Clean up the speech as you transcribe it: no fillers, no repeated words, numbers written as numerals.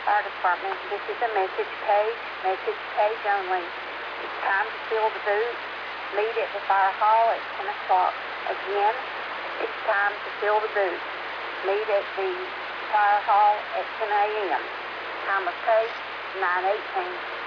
Fire Department. This is a message page only. It's time to fill the booth. Meet at the fire hall at 10 o'clock. Again, it's time to fill the booth. Meet at the fire hall at 10 a.m. Time of page 9:18.